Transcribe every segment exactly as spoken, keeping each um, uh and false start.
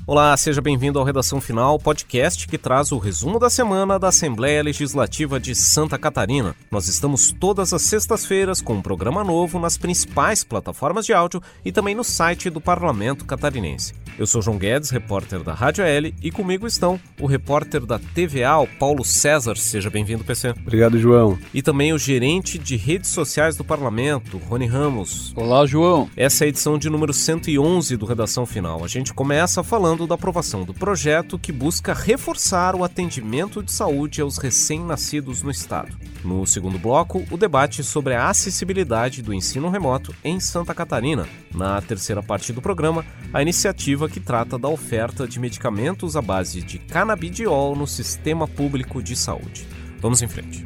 Olá, seja bem-vindo ao Redação Final, podcast que traz o resumo da semana da Assembleia Legislativa de Santa Catarina. Nós estamos todas as sextas-feiras com um programa novo nas principais plataformas de áudio e também no site do Parlamento Catarinense. Eu sou João Guedes, repórter da Rádio L, e comigo estão o repórter da T V A, o Paulo César. Seja bem-vindo, P C. Obrigado, João. E também o gerente de redes sociais do Parlamento, Rony Ramos. Olá, João. Essa é a edição de número cento e onze do Redação Final. A gente começa falando da aprovação do projeto que busca reforçar o atendimento de saúde aos recém-nascidos no estado. No segundo bloco, o debate sobre a acessibilidade do ensino remoto em Santa Catarina. Na terceira parte do programa, a iniciativa que trata da oferta de medicamentos à base de canabidiol no sistema público de saúde. Vamos em frente.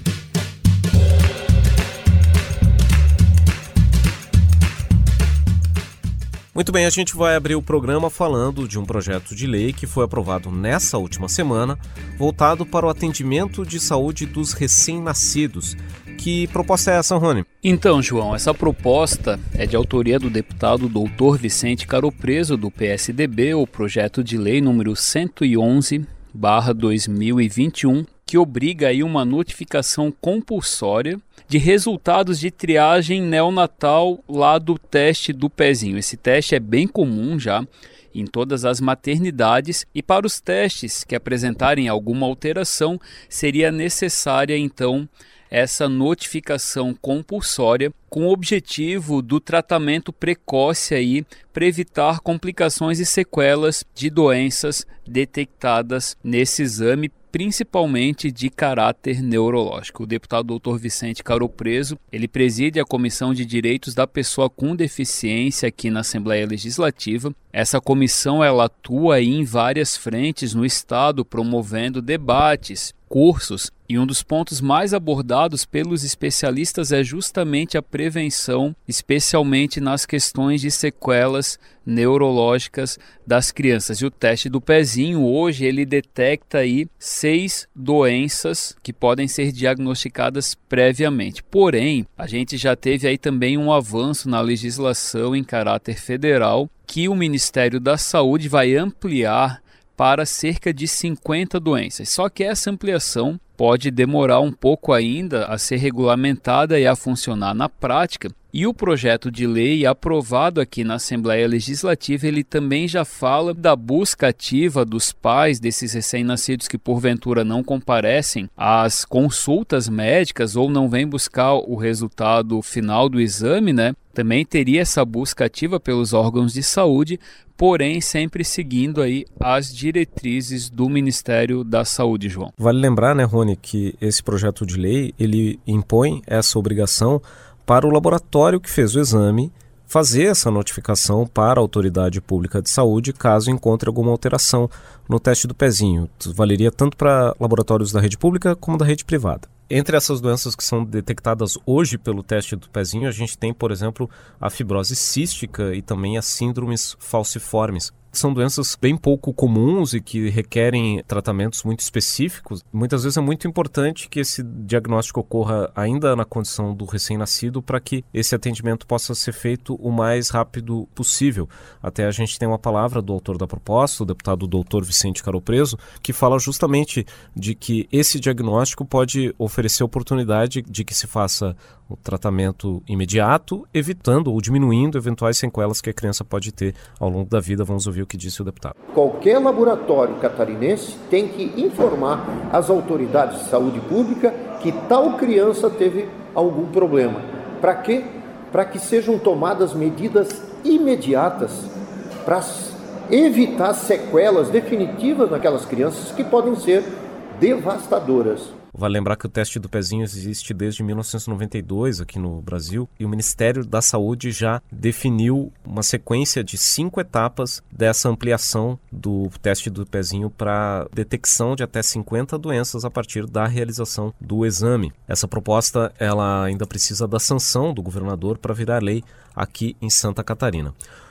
Muito bem, a gente vai abrir o programa falando de um projeto de lei que foi aprovado nessa última semana, voltado para o atendimento de saúde dos recém-nascidos. Que proposta é essa, Rony? Então, João, essa proposta é de autoria do deputado doutor Vicente Caropreso, do P S D B, o projeto de lei número cento e onze barra dois mil e vinte e um, que obriga aí uma notificação compulsória de resultados de triagem neonatal lá do teste do pezinho. Esse teste é bem comum já em todas as maternidades, e para os testes que apresentarem alguma alteração, seria necessária então essa notificação compulsória com o objetivo do tratamento precoce aí para evitar complicações e sequelas de doenças detectadas nesse exame, principalmente de caráter neurológico. O deputado doutor Vicente Caropreso, ele preside a Comissão de Direitos da Pessoa com Deficiência aqui na Assembleia Legislativa. Essa comissão ela atua aí em várias frentes no estado, promovendo debates, cursos, e um dos pontos mais abordados pelos especialistas é justamente a prevenção, especialmente nas questões de sequelas neurológicas das crianças. E o teste do pezinho hoje ele detecta aí seis doenças que podem ser diagnosticadas previamente. Porém, a gente já teve aí também um avanço na legislação em caráter federal que o Ministério da Saúde vai ampliar para cerca de cinquenta doenças. Só que essa ampliação pode demorar um pouco ainda a ser regulamentada e a funcionar na prática. E o projeto de lei aprovado aqui na Assembleia Legislativa, ele também já fala da busca ativa dos pais desses recém-nascidos que porventura não comparecem às consultas médicas ou não vêm buscar o resultado final do exame, né? Também teria essa busca ativa pelos órgãos de saúde, porém sempre seguindo aí as diretrizes do Ministério da Saúde, João. Vale lembrar, né, Rony, que esse projeto de lei, ele impõe essa obrigação para o laboratório que fez o exame fazer essa notificação para a autoridade pública de saúde caso encontre alguma alteração no teste do pezinho. Isso valeria tanto para laboratórios da rede pública como da rede privada. Entre essas doenças que são detectadas hoje pelo teste do pezinho, a gente tem, por exemplo, a fibrose cística e também as síndromes falciformes. São doenças bem pouco comuns e que requerem tratamentos muito específicos. Muitas vezes é muito importante que esse diagnóstico ocorra ainda na condição do recém-nascido para que esse atendimento possa ser feito o mais rápido possível. Até a gente tem uma palavra do autor da proposta, o deputado doutor Vicente Caropreso, que fala justamente de que esse diagnóstico pode oferecer oportunidade de que se faça o tratamento imediato, evitando ou diminuindo eventuais sequelas que a criança pode ter ao longo da vida. Vamos ouvir o que disse o deputado. Qualquer laboratório catarinense tem que informar as autoridades de saúde pública que tal criança teve algum problema. Para quê? Para que sejam tomadas medidas imediatas para evitar sequelas definitivas naquelas crianças que podem ser devastadoras. Vale lembrar que o teste do pezinho existe desde mil novecentos e noventa e dois aqui no Brasil e o Ministério da Saúde já definiu uma sequência de cinco etapas dessa ampliação do teste do pezinho para detecção de até cinquenta doenças a partir da realização do exame. Essa proposta ela ainda precisa da sanção do governador para virar lei aqui em Santa Catarina.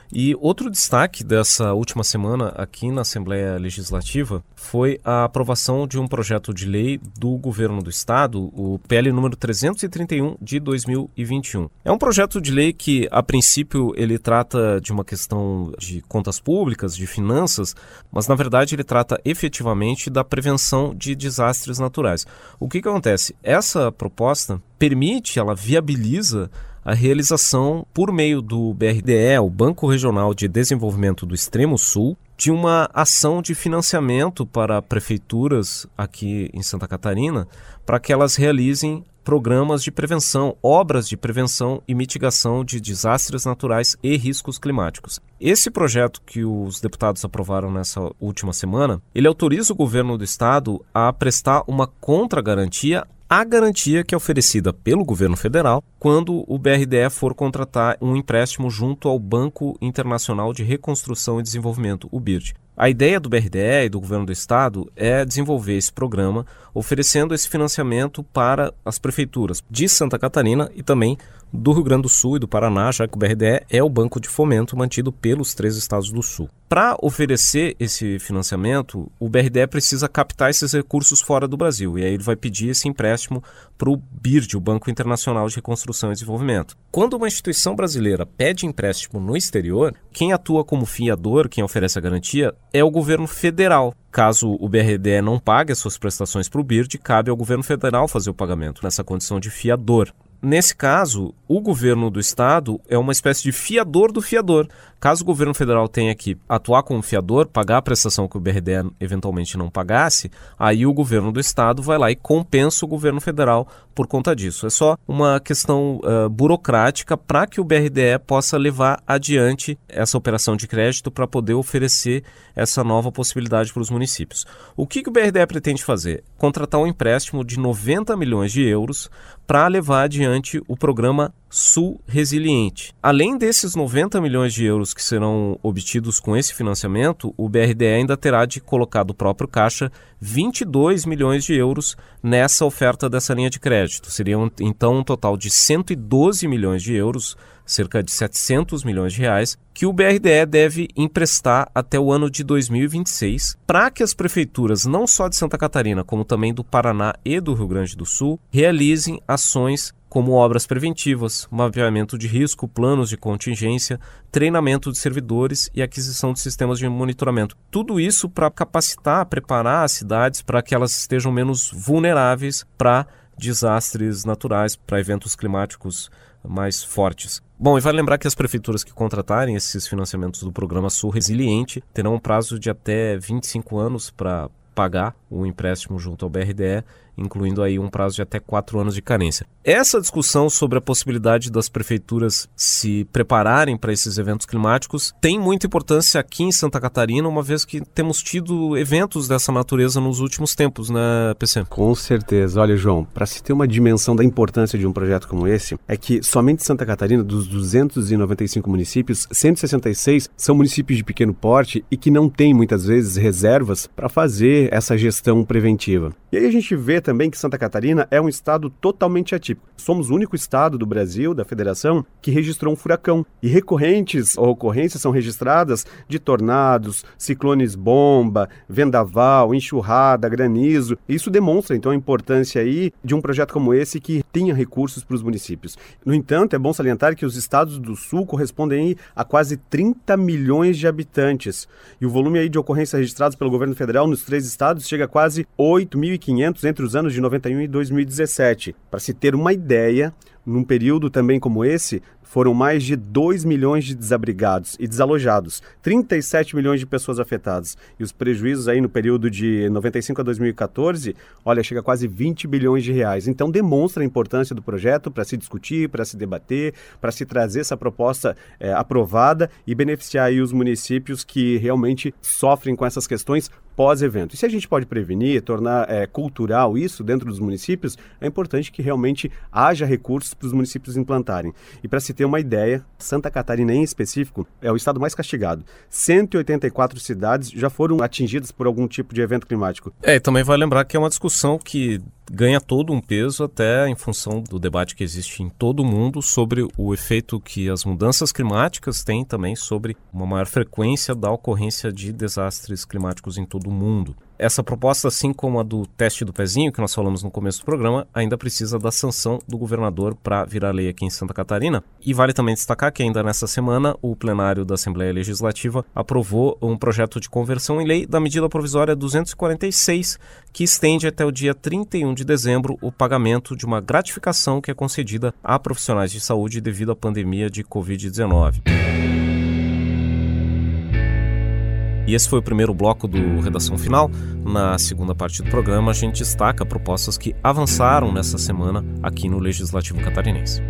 E outro destaque dessa última semana aqui na Assembleia Legislativa foi a aprovação de um projeto de lei do Governo do Estado, o P L número trezentos e trinta e um de dois mil e vinte e um. É um projeto de lei que, a princípio, ele trata de uma questão de contas públicas, de finanças, mas na verdade ele trata efetivamente da prevenção de desastres naturais. O que que acontece? Essa proposta permite, ela viabiliza a realização, por meio do B R D E, o Banco Regional de Desenvolvimento do Extremo Sul, de uma ação de financiamento para prefeituras aqui em Santa Catarina, para que elas realizem programas de prevenção, obras de prevenção e mitigação de desastres naturais e riscos climáticos. Esse projeto que os deputados aprovaram nessa última semana, ele autoriza o governo do estado a prestar uma contragarantia a garantia que é oferecida pelo governo federal quando o B R D E for contratar um empréstimo junto ao Banco Internacional de Reconstrução e Desenvolvimento, o B I R D. A ideia do B R D E e do governo do estado é desenvolver esse programa, oferecendo esse financiamento para as prefeituras de Santa Catarina e também do Rio Grande do Sul e do Paraná, já que o B R D E é o banco de fomento mantido pelos três estados do Sul. Para oferecer esse financiamento, o B R D E precisa captar esses recursos fora do Brasil, e aí ele vai pedir esse empréstimo para o B I R D, o Banco Internacional de Reconstrução e Desenvolvimento. Quando uma instituição brasileira pede empréstimo no exterior, quem atua como fiador, quem oferece a garantia, é o governo federal. Caso o B R D E não pague as suas prestações para o B I R D, cabe ao governo federal fazer o pagamento, nessa condição de fiador. Nesse caso, o governo do estado é uma espécie de fiador do fiador. Caso o governo federal tenha que atuar como fiador, pagar a prestação que o B R D E eventualmente não pagasse, aí o governo do estado vai lá e compensa o governo federal por conta disso. É só uma questão uh, burocrática para que o B R D E possa levar adiante essa operação de crédito para poder oferecer essa nova possibilidade para os municípios. O que, que o B R D E pretende fazer? Contratar um empréstimo de noventa milhões de euros para levar adiante o programa Sul Resiliente. Além desses noventa milhões de euros que serão obtidos com esse financiamento, o B R D E ainda terá de colocar do próprio caixa vinte e dois milhões de euros nessa oferta dessa linha de crédito. Seriam então um total de cento e doze milhões de euros, cerca de setecentos milhões de reais, que o B R D E deve emprestar até o ano de dois mil e vinte e seis, para que as prefeituras, não só de Santa Catarina, como também do Paraná e do Rio Grande do Sul, realizem ações como obras preventivas, mapeamento de risco, planos de contingência, treinamento de servidores e aquisição de sistemas de monitoramento. Tudo isso para capacitar, preparar as cidades para que elas estejam menos vulneráveis para desastres naturais, para eventos climáticos mais fortes. Bom, e vale lembrar que as prefeituras que contratarem esses financiamentos do Programa Sul Resiliente terão um prazo de até vinte e cinco anos para pagar o empréstimo junto ao B R D E, incluindo aí um prazo de até quatro anos de carência. Essa discussão sobre a possibilidade das prefeituras se prepararem para esses eventos climáticos tem muita importância aqui em Santa Catarina, uma vez que temos tido eventos dessa natureza nos últimos tempos, né, P C? Com certeza. Olha, João, para se ter uma dimensão da importância de um projeto como esse, é que somente Santa Catarina, dos duzentos e noventa e cinco municípios, cento e sessenta e seis são municípios de pequeno porte e que não têm, muitas vezes, reservas para fazer essa gestão preventiva. E aí a gente vê também que Santa Catarina é um estado totalmente atípico. Somos o único estado do Brasil, da federação, que registrou um furacão. E recorrentes ocorrências são registradas de tornados, ciclones bomba, vendaval, enxurrada, granizo. Isso demonstra, então, a importância aí de um projeto como esse que tenha recursos para os municípios. No entanto, é bom salientar que os estados do sul correspondem aí a quase trinta milhões de habitantes. E o volume aí de ocorrências registradas pelo governo federal nos três estados chega a quase oito mil e quinhentos entre os anos de noventa e um e dois mil e dezessete. Para se ter uma ideia, num período também como esse, foram mais de dois milhões de desabrigados e desalojados, trinta e sete milhões de pessoas afetadas. E os prejuízos aí no período de noventa e cinco a dois mil e quatorze, olha, chega a quase vinte bilhões de reais. Então demonstra a importância do projeto para se discutir, para se debater, para se trazer essa proposta é, aprovada e beneficiar aí os municípios que realmente sofrem com essas questões pós-evento. E se a gente pode prevenir, tornar é, cultural isso dentro dos municípios, é importante que realmente haja recursos para os municípios implantarem. E para se ter uma ideia, Santa Catarina em específico é o estado mais castigado. cento e oitenta e quatro cidades já foram atingidas por algum tipo de evento climático. É, e também vai lembrar que é uma discussão que ganha todo um peso até em função do debate que existe em todo o mundo sobre o efeito que as mudanças climáticas têm também sobre uma maior frequência da ocorrência de desastres climáticos em todo o mundo. Essa proposta, assim como a do teste do pezinho, que nós falamos no começo do programa, ainda precisa da sanção do governador para virar lei aqui em Santa Catarina. E vale também destacar que ainda nesta semana o plenário da Assembleia Legislativa aprovou um projeto de conversão em lei da medida provisória duzentos e quarenta e seis, que estende até o dia trinta e um de dezembro o pagamento de uma gratificação que é concedida a profissionais de saúde devido à pandemia de covid dezenove. E esse foi o primeiro bloco do Redação Final. Na segunda parte do programa, a gente destaca propostas que avançaram nessa semana aqui no Legislativo Catarinense.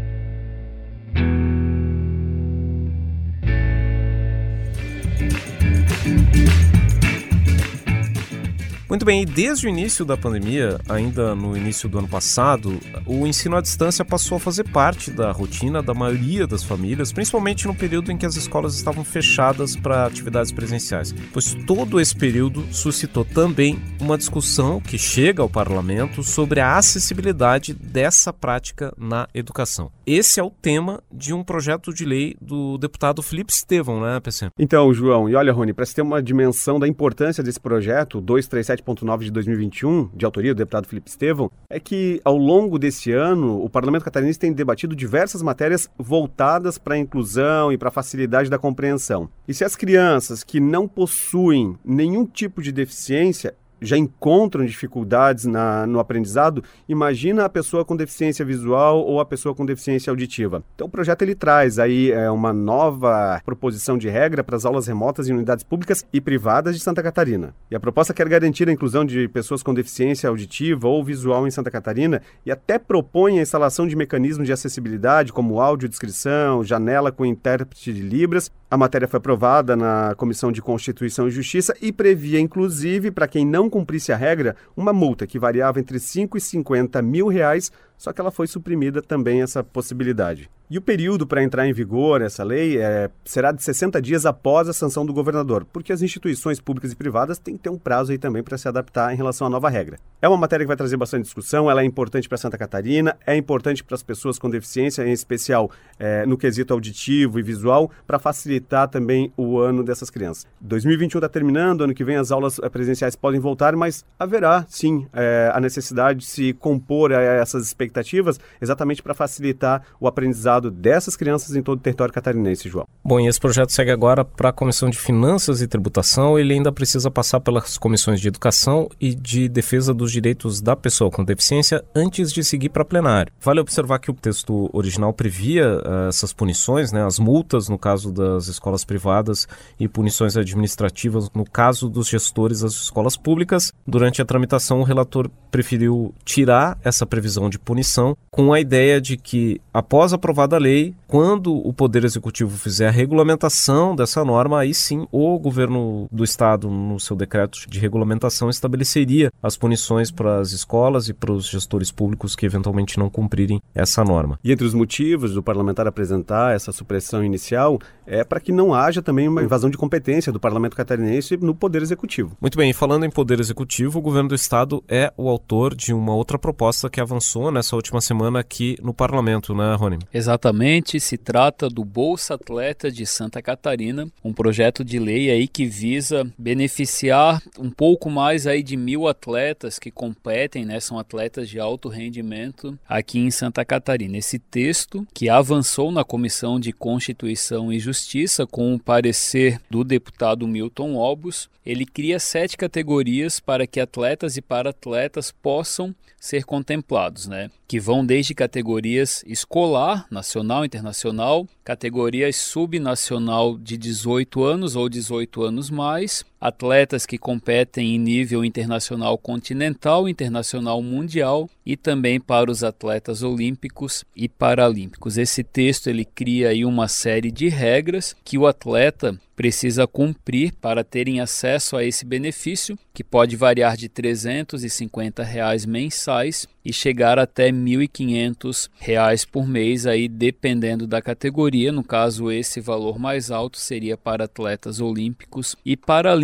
Muito bem, e desde o início da pandemia, ainda no início do ano passado, o ensino à distância passou a fazer parte da rotina da maioria das famílias, principalmente no período em que as escolas estavam fechadas para atividades presenciais, pois todo esse período suscitou também uma discussão que chega ao parlamento sobre a acessibilidade dessa prática na educação. Esse é o tema de um projeto de lei do deputado Felipe Estevão, né, P C? Então, João, e olha, Rony, para se ter uma dimensão da importância desse projeto, duzentos e trinta e sete ponto nove de dois mil e vinte e um, de autoria do deputado Felipe Estevão, é que ao longo desse ano o Parlamento Catarinense tem debatido diversas matérias voltadas para a inclusão e para a facilidade da compreensão. E se as crianças que não possuem nenhum tipo de deficiência já encontram dificuldades na, no aprendizado, imagina a pessoa com deficiência visual ou a pessoa com deficiência auditiva. Então o projeto ele traz aí é, uma nova proposição de regra para as aulas remotas em unidades públicas e privadas de Santa Catarina. E a proposta quer garantir a inclusão de pessoas com deficiência auditiva ou visual em Santa Catarina e até propõe a instalação de mecanismos de acessibilidade como audiodescrição, janela com intérprete de Libras. A matéria foi aprovada na Comissão de Constituição e Justiça e previa, inclusive, para quem não cumprisse a regra, uma multa que variava entre cinco e cinquenta mil reais, só que ela foi suprimida também essa possibilidade. E o período para entrar em vigor essa lei é, será de sessenta dias após a sanção do governador, porque as instituições públicas e privadas têm que ter um prazo aí também para se adaptar em relação à nova regra. É uma matéria que vai trazer bastante discussão, ela é importante para Santa Catarina, é importante para as pessoas com deficiência, em especial é, no quesito auditivo e visual, para facilitar também o ano dessas crianças. dois mil e vinte e um está terminando, ano que vem as aulas presenciais podem voltar, mas haverá sim é, a necessidade de se compor a essas expectativas exatamente para facilitar o aprendizado dessas crianças em todo o território catarinense, João. Bom, e esse projeto segue agora para a Comissão de Finanças e Tributação. Ele ainda precisa passar pelas comissões de Educação e de Defesa dos Direitos da Pessoa com Deficiência antes de seguir para plenário. Vale observar que o texto original previa uh, essas punições, né, as multas no caso das escolas privadas e punições administrativas no caso dos gestores das escolas públicas. Durante a tramitação, o relator preferiu tirar essa previsão de punição com a ideia de que, após aprovada a lei, quando o Poder Executivo fizer a regulamentação dessa norma, aí sim o governo do Estado, no seu decreto de regulamentação, estabeleceria as punições para as escolas e para os gestores públicos que eventualmente não cumprirem essa norma. E entre os motivos do parlamentar apresentar essa supressão inicial é para que não haja também uma invasão de competência do Parlamento Catarinense no Poder Executivo. Muito bem, e falando em Poder Executivo, o governo do Estado é o autor de uma outra proposta que avançou nessa última semana aqui no Parlamento, né, Rony? Exatamente, se trata do Bolsa Atleta de Santa Catarina, um projeto de lei aí que visa beneficiar um pouco mais aí de mil atletas que competem, né, são atletas de alto rendimento aqui em Santa Catarina. Esse texto, que avançou na Comissão de Constituição e Justiça com o parecer do deputado Milton Obus, ele cria sete categorias para que atletas e para-atletas possam ser contemplados, né? Que vão desde categorias escolar, nacional, internacional, categorias subnacional de dezoito anos ou dezoito anos mais, atletas que competem em nível internacional continental, internacional mundial e também para os atletas olímpicos e paralímpicos. Esse texto ele cria aí uma série de regras que o atleta precisa cumprir para terem acesso a esse benefício, que pode variar de trezentos e cinquenta reais mensais e chegar até mil e quinhentos reais por mês, aí dependendo da categoria. No caso, esse valor mais alto seria para atletas olímpicos e paralímpicos,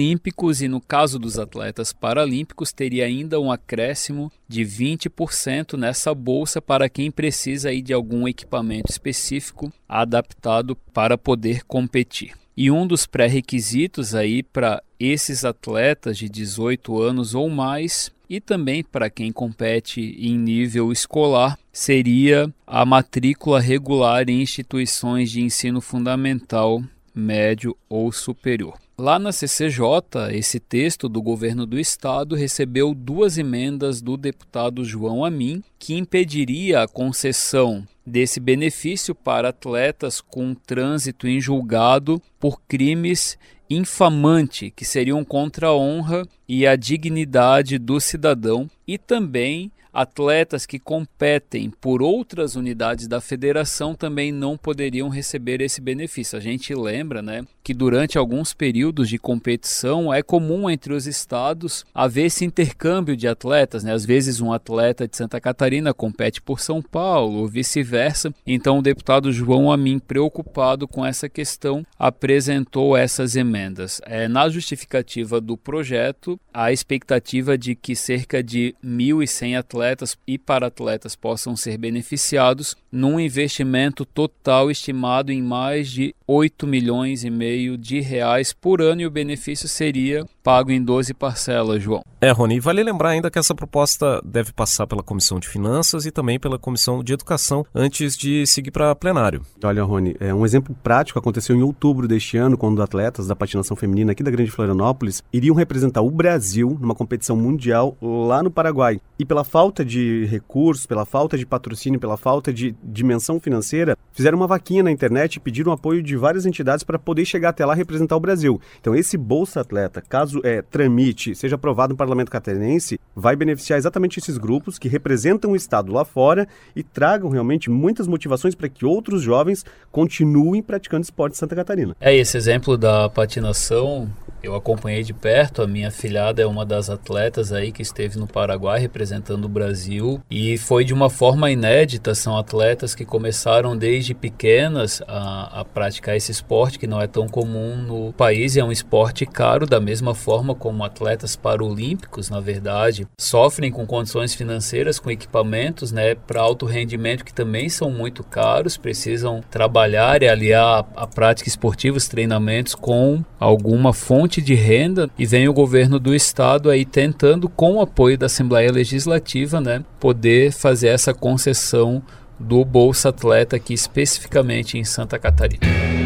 olímpicos e, no caso dos atletas paralímpicos, teria ainda um acréscimo de vinte por cento nessa bolsa para quem precisa aí de algum equipamento específico adaptado para poder competir. E um dos pré-requisitos aí para esses atletas de dezoito anos ou mais, e também para quem compete em nível escolar, seria a matrícula regular em instituições de ensino fundamental, médio ou superior. Lá na C C J, esse texto do governo do estado recebeu duas emendas do deputado João Amin, que impediria a concessão desse benefício para atletas com trânsito em julgado por crimes infamante, que seriam contra a honra e a dignidade do cidadão, e também atletas que competem por outras unidades da federação também não poderiam receber esse benefício. A gente lembra, né, que durante alguns períodos de competição é comum entre os estados haver esse intercâmbio de atletas, né? Às vezes um atleta de Santa Catarina compete por São Paulo ou vice-versa. Então o deputado João Amin, preocupado com essa questão, apresentou essas emendas. É, na justificativa do projeto, a expectativa de que cerca de mil e cem atletas atletas e para-atletas possam ser beneficiados num investimento total estimado em mais de oito milhões e meio de reais por ano, e o benefício seria pago em doze parcelas, João. É, Rony, vale lembrar ainda que essa proposta deve passar pela Comissão de Finanças e também pela Comissão de Educação antes de seguir para plenário. Olha, Rony, é um exemplo prático aconteceu em outubro deste ano, quando atletas da patinação feminina aqui da Grande Florianópolis iriam representar o Brasil numa competição mundial lá no Paraguai. E pela falta de recursos, pela falta de patrocínio, pela falta de dimensão financeira, fizeram uma vaquinha na internet e pediram apoio de várias entidades para poder chegar até lá e representar o Brasil. Então esse Bolsa Atleta, caso é, tramite, seja aprovado no Parlamento Catarinense, vai beneficiar exatamente esses grupos que representam o Estado lá fora e tragam realmente muitas motivações para que outros jovens continuem praticando esporte em Santa Catarina. É, esse exemplo da patinação eu acompanhei de perto. A minha afilhada é uma das atletas aí que esteve no Paraguai representando o Brasil, e foi de uma forma inédita. São atletas que começaram desde pequenas a, a praticar esse esporte, que não é tão comum no país, e é um esporte caro, da mesma forma como atletas paralímpicos, na verdade, sofrem com condições financeiras, com equipamentos, né, para alto rendimento, que também são muito caros, precisam trabalhar e aliar a, a prática esportiva, os treinamentos, com alguma fonte de renda, e vem o governo do estado aí tentando, com o apoio da Assembleia Legislativa, né, poder fazer essa concessão do Bolsa Atleta aqui especificamente em Santa Catarina.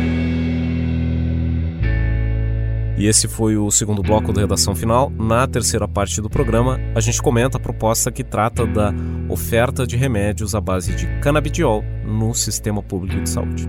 E esse foi o segundo bloco da Redação Final. Na terceira parte do programa, a gente comenta a proposta que trata da oferta de remédios à base de canabidiol no sistema público de saúde.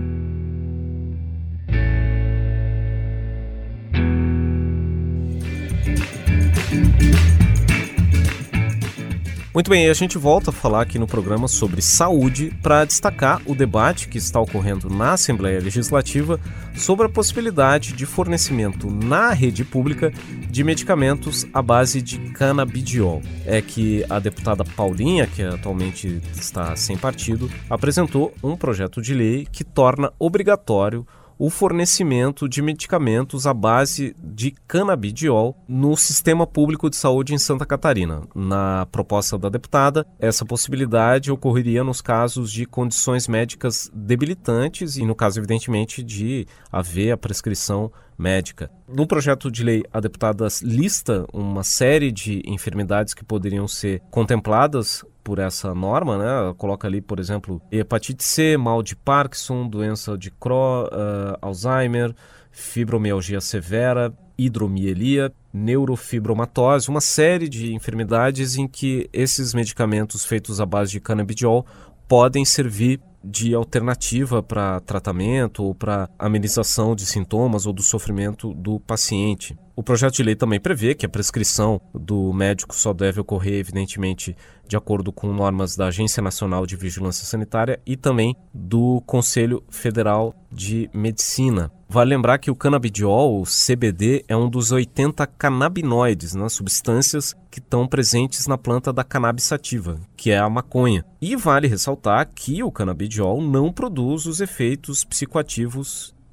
Muito bem, a gente volta a falar aqui no programa sobre saúde para destacar o debate que está ocorrendo na Assembleia Legislativa sobre a possibilidade de fornecimento na rede pública de medicamentos à base de canabidiol. É que a deputada Paulinha, que atualmente está sem partido, apresentou um projeto de lei que torna obrigatório o fornecimento de medicamentos à base de canabidiol no sistema público de saúde em Santa Catarina. Na proposta da deputada, essa possibilidade ocorreria nos casos de condições médicas debilitantes e, no caso, evidentemente, de haver a prescrição médica. No projeto de lei, a deputada lista uma série de enfermidades que poderiam ser contempladas por essa norma, né? Ela coloca ali, por exemplo, hepatite C, mal de Parkinson, doença de Crohn, uh, Alzheimer, fibromialgia severa, hidromielia, neurofibromatose, uma série de enfermidades em que esses medicamentos feitos à base de canabidiol podem servir de alternativa para tratamento ou para amenização de sintomas ou do sofrimento do paciente. O projeto de lei também prevê que a prescrição do médico só deve ocorrer, evidentemente, de acordo com normas da Agência Nacional de Vigilância Sanitária e também do Conselho Federal de Medicina. Vale lembrar que o canabidiol, o C B D, é um dos oitenta canabinoides, né, substâncias que estão presentes na planta da cannabis sativa, que é a maconha. E vale ressaltar que o canabidiol não produz os efeitos psicoativos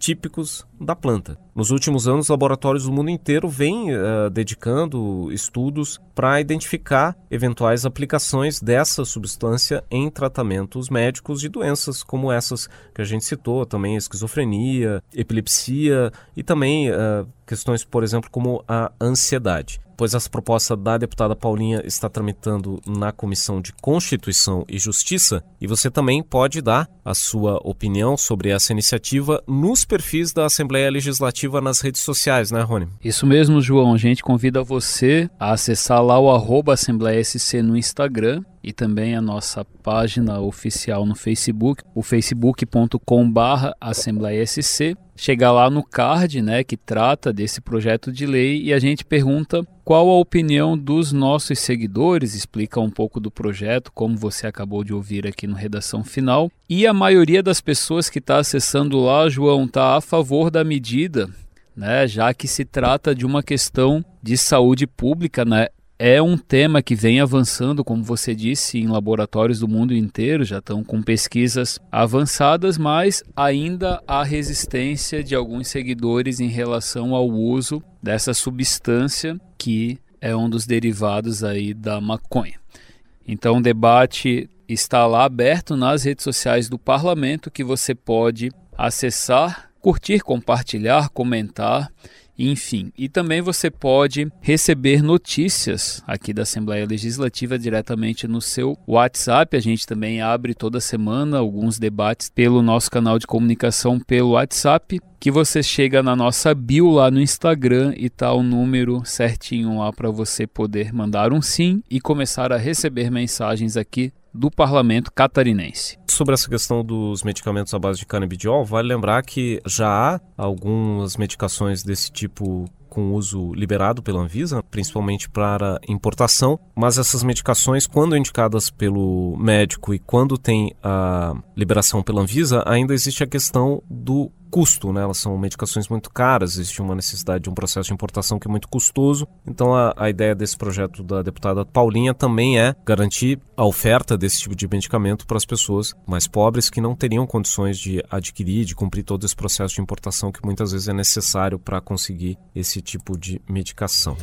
típicos da planta. Nos últimos anos, laboratórios do mundo inteiro vêm uh, dedicando estudos para identificar eventuais aplicações dessa substância em tratamentos médicos de doenças como essas que a gente citou, também esquizofrenia, epilepsia e também uh, questões, por exemplo, como a ansiedade. Pois essa proposta da deputada Paulinha está tramitando na Comissão de Constituição e Justiça e você também pode dar a sua opinião sobre essa iniciativa nos perfis da Assembleia Legislativa nas redes sociais, né, Rony? Isso mesmo, João. A gente convida você a acessar lá o arroba Assembleia S C no Instagram e também a nossa página oficial no Facebook, o facebook ponto com barra Assembleia S C. Chegar lá no card, né, que trata desse projeto de lei e a gente pergunta qual a opinião dos nossos seguidores, explica um pouco do projeto, como você acabou de ouvir aqui no Redação Final. E a maioria das pessoas que está acessando lá, João, está a favor da medida, né, já que se trata de uma questão de saúde pública, né? É um tema que vem avançando, como você disse, em laboratórios do mundo inteiro, já estão com pesquisas avançadas, mas ainda há resistência de alguns seguidores em relação ao uso dessa substância que é um dos derivados aí da maconha. Então o debate está lá aberto nas redes sociais do Parlamento, que você pode acessar, curtir, compartilhar, comentar, enfim. E também você pode receber notícias aqui da Assembleia Legislativa diretamente no seu WhatsApp. A gente também abre toda semana alguns debates pelo nosso canal de comunicação pelo WhatsApp, que você chega na nossa bio lá no Instagram e tá o número certinho lá para você poder mandar um sim e começar a receber mensagens aqui do Parlamento catarinense. Sobre essa questão dos medicamentos à base de canabidiol, vale lembrar que já há algumas medicações desse tipo com uso liberado pela Anvisa, principalmente para importação, mas essas medicações, quando indicadas pelo médico e quando tem a liberação pela Anvisa, ainda existe a questão do custo, né? Elas são medicações muito caras, existe uma necessidade de um processo de importação que é muito custoso. Então a, a ideia desse projeto da deputada Paulinha também é garantir a oferta desse tipo de medicamento para as pessoas mais pobres que não teriam condições de adquirir, de cumprir todo esse processo de importação que muitas vezes é necessário para conseguir esse tipo de medicação.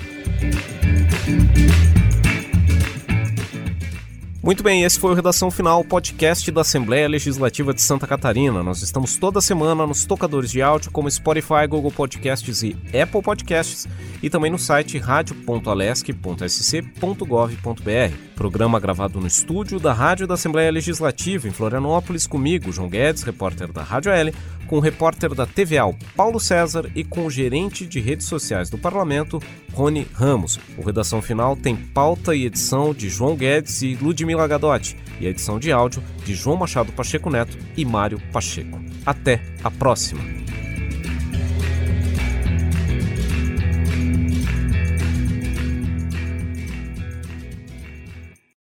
Muito bem, esse foi o Redação Final, podcast da Assembleia Legislativa de Santa Catarina. Nós estamos toda semana nos tocadores de áudio como Spotify, Google Podcasts e Apple Podcasts e também no site radio ponto alesc ponto s c ponto gov ponto b r. Programa gravado no estúdio da Rádio da Assembleia Legislativa em Florianópolis, comigo, João Guedes, repórter da Rádio L, com o repórter da T V A, Paulo César, e com o gerente de redes sociais do Parlamento, Rony Ramos. O Redação Final tem pauta e edição de João Guedes e Ludmila Gadotti, e a edição de áudio de João Machado Pacheco Neto e Mário Pacheco. Até a próxima!